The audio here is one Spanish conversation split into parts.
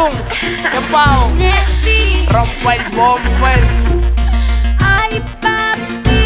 Tunes, ¿qué pao? Rompe el bumper. Ay, papi.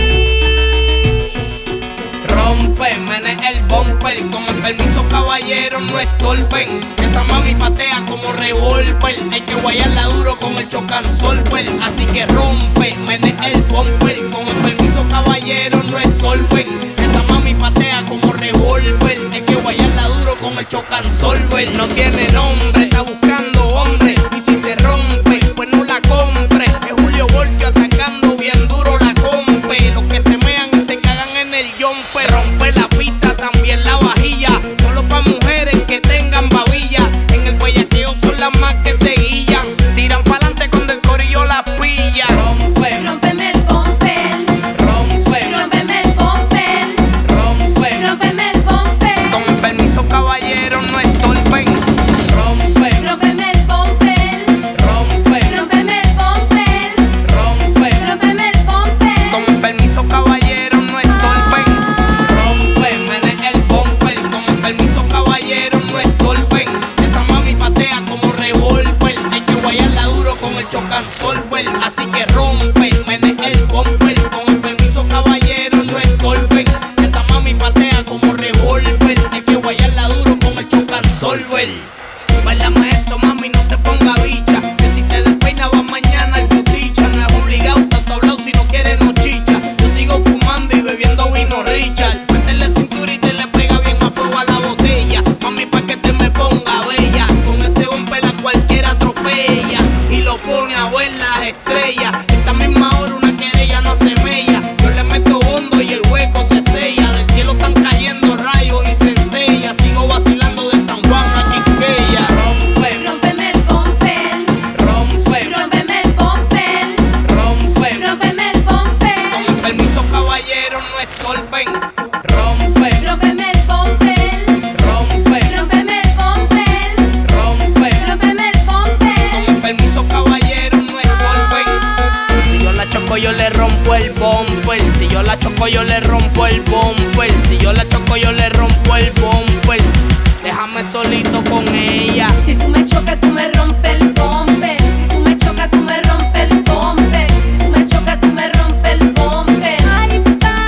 Rompe, mene el bumper. Con el permiso, caballero, no estorben. Esa mami patea como revólver. Hay que guayarla duro con el chocansolver. Así que rompe, mene el bumper. Con el permiso, caballero, no estorben. Esa mami patea como revólver. Hay que guayarla duro con el chocansolver. No tiene nombre, está buscando hombre. Y si se rompe, pues no la compre. Es Julio Voltio atacando bien duro la compe. Los que se mean y se cagan en el yompe. Rompe la pista, también la vajilla. Solo pa' mujeres que tengan babilla. En el bellaqueo son las más que se guillan. Tiran pa'lante cuando el corillo la pilla. Rompe, Rómpeme el bumper. rompe, Rómpeme el bumper. rompe. Rómpeme el bumper. Con el permiso, caballero, no estorben. Rompe, Rómpeme el bumper. rompe, Rómpeme el bumper. rompe. Rómpeme el bumper. Con el permiso, caballero, no estorben. Rompe, mene el bumper. Con el permiso, caballero, no estorben. Esa mami patea como revólver. Hay que guayarla duro con el chocansolver. Así que rompe, mene el bumper. Con el permiso, caballero, no estorben. Esa mami patea como revólver. Hay que guayarla duro con el chocansolver. Bailame esto, mami, no te pongas bicha. Que si te despeinas vas mañana al cuticha. No es obligado, tanto hablado si no quieres no chicha. Yo sigo fumando y bebiendo vino Richard. Métele cintura y te le pega bien a fuego a la botella. Mami, pa' que te me ponga bella. Con ese bumper a cualquiera atropella. Y lo pone a ver las estrellas. Esta misma hora una querella no hace mella. Yo le meto hondo y el hueco se sella. Del cielo están cayendo rayos y centellas. Sigo vacilando de San Juan a Quisqueya. Rompe, Rómpeme el bumper. rompe, Rómpeme el bumper. rompe. Rómpeme el bumper. Con el permiso, caballero, no estorben. Rompe, Rómpeme el bumper. rompe, Rómpeme el bumper. rompe. Rómpeme el bumper. Con el permiso, caballero, no estorben. Si yo la choco, yo le rompo el bumper. Si yo la choco, yo le rompo el bumper. Si yo la choco, yo le rompo el bumper. Déjame solito con ella. Si tú me chocas, tú me rompes el bumper. Si tú me chocas, tú me rompes el bumper. Si tú me chocas, tú me rompes el bumper. Ay,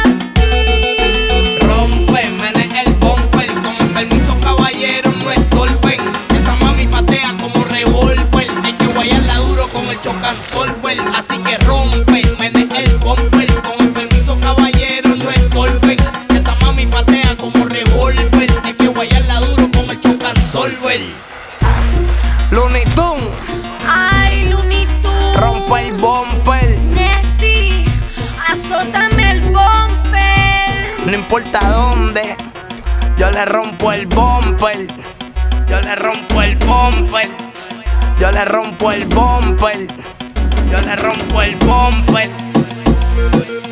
papi. Rompe, mene el bumper. Con el permiso, caballero, no estorben. Esa mami patea como revólver. Hay que guayarla duro con el chocansolver. Así que rompe, mene el bumper. Con el permiso, caballero, no estorben. Esa mami patea como revólver. Hay que guayarla duro con el chocansolver. Looney Tunes, Ay, Looney Tunes. rompe el bumper. Nesty, azótame el bumper. No importa dónde, yo le rompo el bumper. Yo le rompo el bumper. Yo le rompo el bumper. Yo le rompo el bumper.